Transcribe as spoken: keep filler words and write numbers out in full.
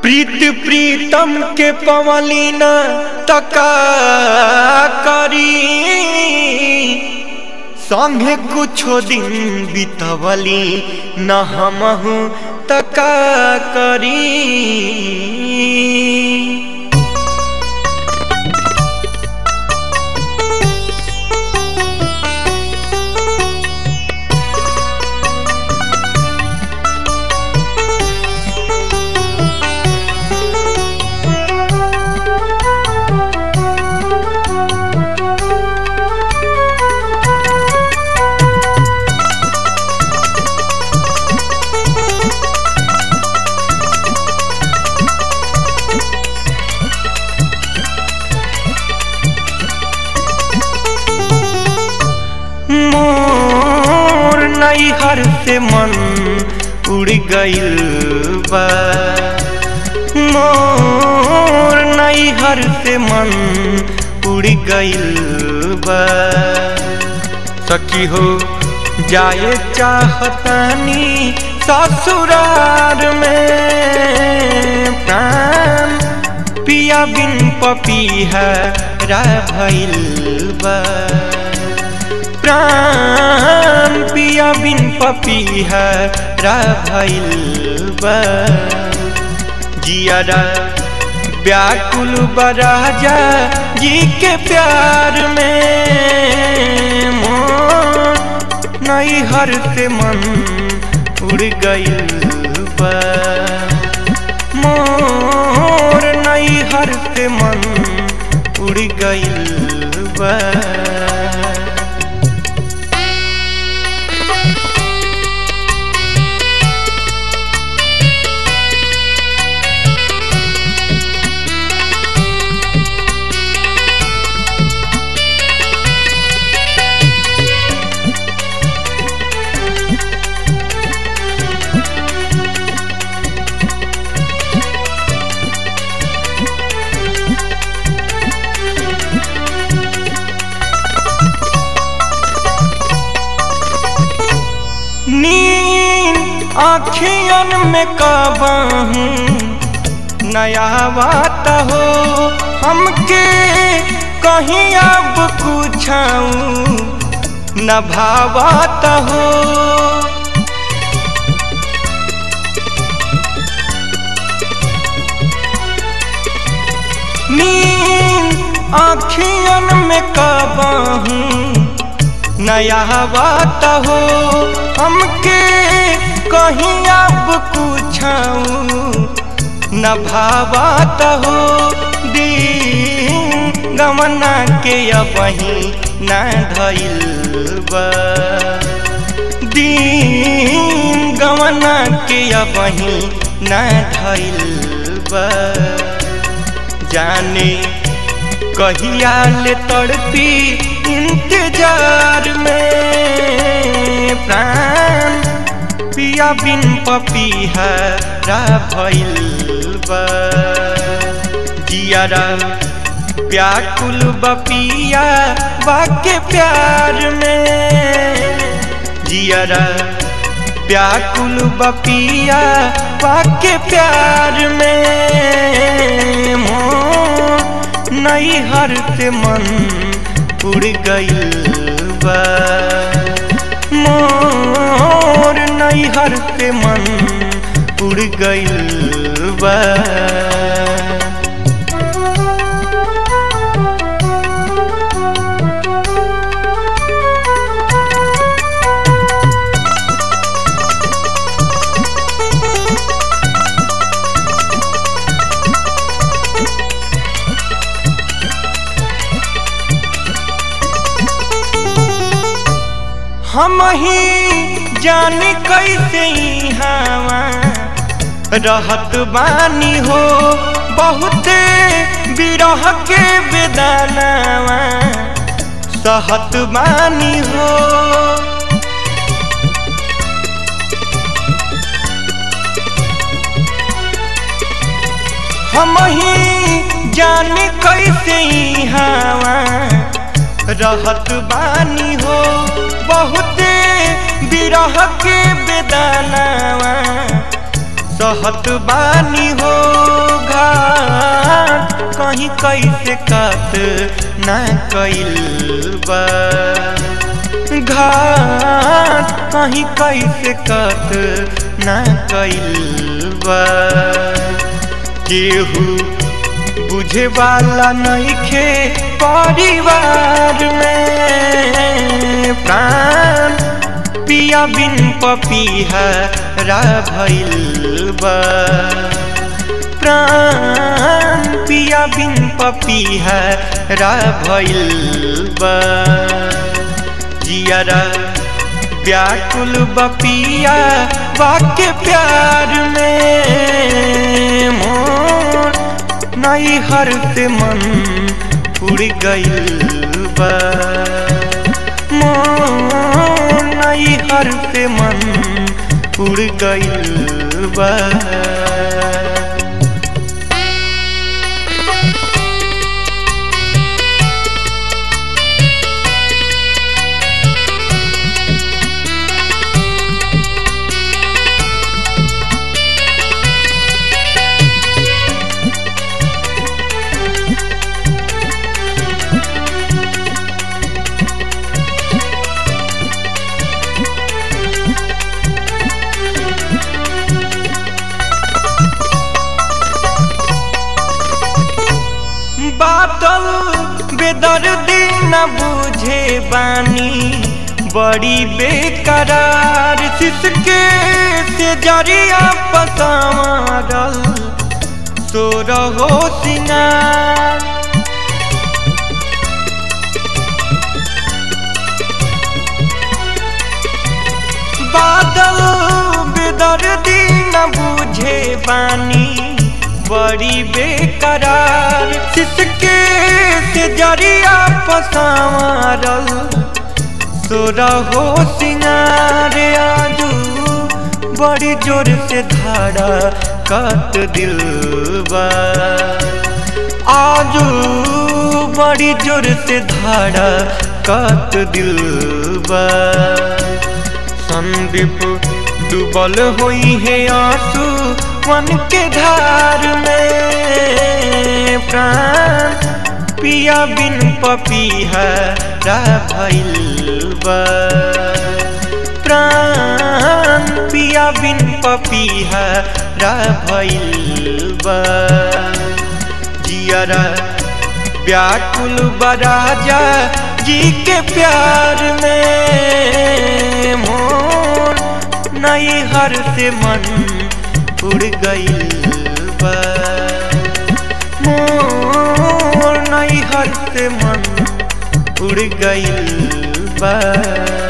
प्रीत प्रीतम के पवलीना तका करी संगे कुछो दिन बितवली न हमहु तका करी। नैहर से मन उड़ गइल बा, मोर नैहर से मन उड़ गइल बा। सखी हो जाए चाहतानी ससुरार में, प्राण पिया बिन पपीहा रा भइल बा। प्राण पिया बिन पपीहा रा भइल बा। जियारा व्याकुल बा राजा जी के प्यार में, मोर नैहर से मन उड़ गइल बा। मोर नैहर से मन उड़ गइल बा। नींद आँखियन में काबहूँ नया बात हो, हमके कहीं अब कुछाऊँ न भावत हो। नींद आँखियन में काबहूँ नया बात हो, हमके कहीं अब कुछाऊँ न भावत हो। दिन गमना के अबही न धइल बा, दिन गमना के अबही न धइल बा। जाने कहिया ले तड़पी इंतजार में, प्राण पिया बिन पपीहा रा भइल बा। जियारा व्याकुल बा पिया बाके प्यार में, जियारा व्याकुल बा पिया बाके प्यार में। मोर नैहर से मन उड़ गइल बा, मोर नैहर से मन उड़ गइल बा। हम ही जाने कैसे हवा रहत बानी हो, बहुते बिरह के बेदानावा सहत बानी हो। हम ही जाने कैसे हवा रहत बानी हो, बहुते बिरह के बेदानावा सहत बानी हो घाट कहीं कैसे कात ना कइल बा घाट कहीं कैसे कात ना कइल बा केहू बुझे वाला नइखे परिवार में प्राण पिया बिन पपीहरा भइल बा प्राण पिया बिन पपीहरा भइल बा जियारा व्याकुल बपिया वाके प्यार में मोर नई हर से मन उड़ गइल बा मोर नई हर से मन उड़ गइल बा बादल बेदर्दी न बुझे बानी बड़ी बेकरार सिसके से जरिया पसावरल सो रहो सिंगार बादल बेदर्दी न बुझे बानी बड़ी बेकरार सिसके से जरिया पसावरल सो रहो सिंगार आजू बड़ी जोर से धाड़ा कट दिल बा आजू बड़ी जोर से धाड़ा कट दिल बा संदीप डूबल होई है आंसू मन के धार में प्राण पिया बिन पपीहरा भइल बा प्राण पिया बिन पपीहरा भइल बा जियारा व्याकुल बा राजा जी के प्यार में मोर नई हर से मन उड़ गइल बा मोर नई हर से मन उड़ गइल बा।